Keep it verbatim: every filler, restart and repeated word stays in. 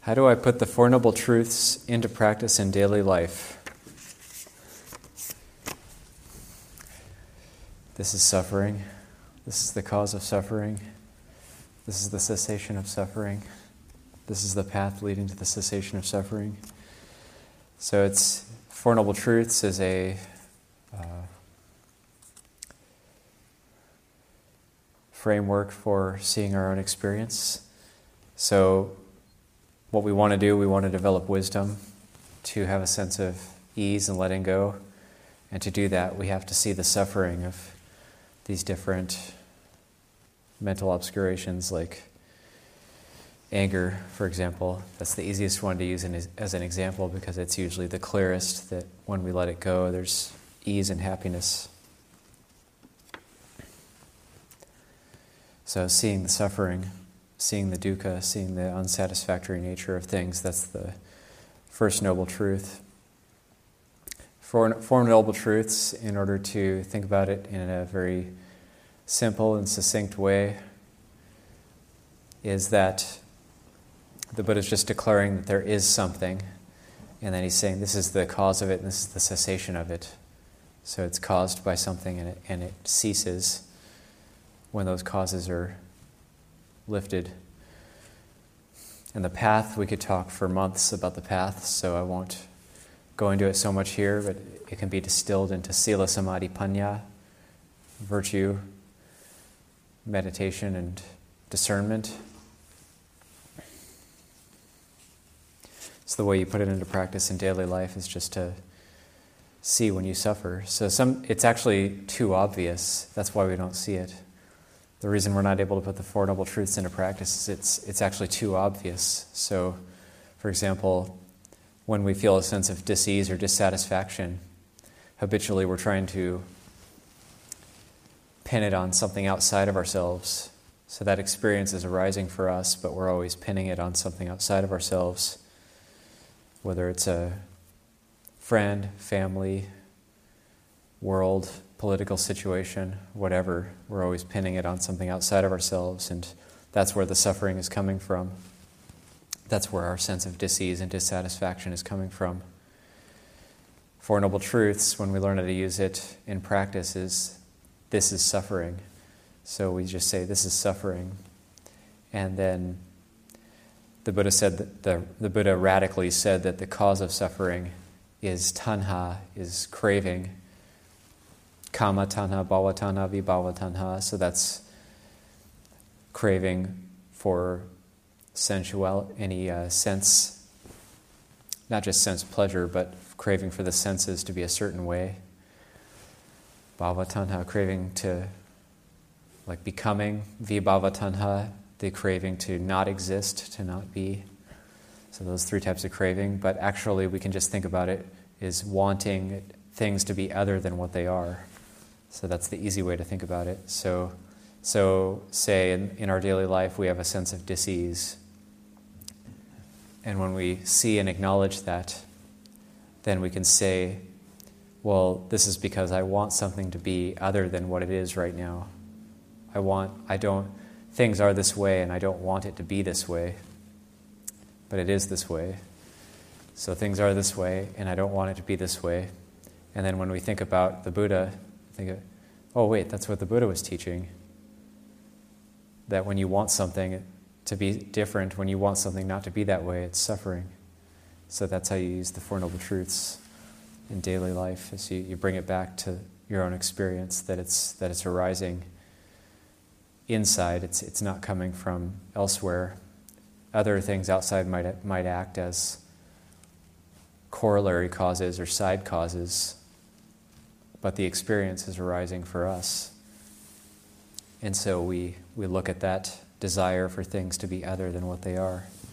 How do I put the Four Noble Truths into practice in daily life? This is suffering. This is the cause of suffering. This is the cessation of suffering. This is the path leading to the cessation of suffering. So it's Four Noble Truths is a uh, framework for seeing our own experience. So what we want to do, we want to develop wisdom, to have a sense of ease and letting go. And to do that, we have to see the suffering of these different mental obscurations, like anger, for example. That's the easiest one to use in, as an example because it's usually the clearest that when we let it go, there's ease and happiness. So seeing the suffering, seeing the dukkha, seeing the unsatisfactory nature of things, that's the first noble truth. Four, four noble truths, in order to think about it in a very simple and succinct way, is that the Buddha is just declaring that there is something, and then he's saying this is the cause of it and this is the cessation of it. So it's caused by something and it, and it ceases when those causes are lifted. And the path, we could talk for months about the path, so I won't go into it so much here, but it can be distilled into Sila Samadhi Panya, virtue, meditation, and discernment. So the way you put it into practice in daily life is just to see when you suffer. So some, it's actually too obvious. That's why we don't see it. The reason we're not able to put the Four Noble Truths into practice is it's it's actually too obvious. So, for example, when we feel a sense of dis-ease or dissatisfaction, habitually we're trying to pin it on something outside of ourselves. So that experience is arising for us, but we're always pinning it on something outside of ourselves, whether it's a friend, family, world, political situation, whatever. We're always pinning it on something outside of ourselves, and that's where the suffering is coming from. That's where our sense of dis-ease and dissatisfaction is coming from. Four Noble Truths, when we learn how to use it in practice, is this is suffering. So we just say, this is suffering. And then the Buddha said that the, the Buddha radically said that the cause of suffering is tanha, is craving. Kama tanha, bhava tanha, vibhava tanha. So that's craving for sensual, any uh, sense, not just sense pleasure, but craving for the senses to be a certain way. Bhava tanha, craving to, like becoming. Vibhava tanha, the craving to not exist, to not be. So those three types of craving, but actually we can just think about it as wanting things to be other than what they are. So that's the easy way to think about it. So, so say in, in our daily life we have a sense of dis-ease. And when we see and acknowledge that, then we can say, well, this is because I want something to be other than what it is right now. I want, I don't, things are this way and I don't want it to be this way. But it is this way. So things are this way and I don't want it to be this way. And then when we think about the Buddha, think of, oh wait, that's what the Buddha was teaching. That when you want something to be different, when you want something not to be that way, it's suffering. So that's how you use the Four Noble Truths in daily life, is you, you bring it back to your own experience, that it's that it's arising inside, it's it's not coming from elsewhere. Other things outside might might act as corollary causes or side causes, but the experience is arising for us. And so we, we look at that desire for things to be other than what they are.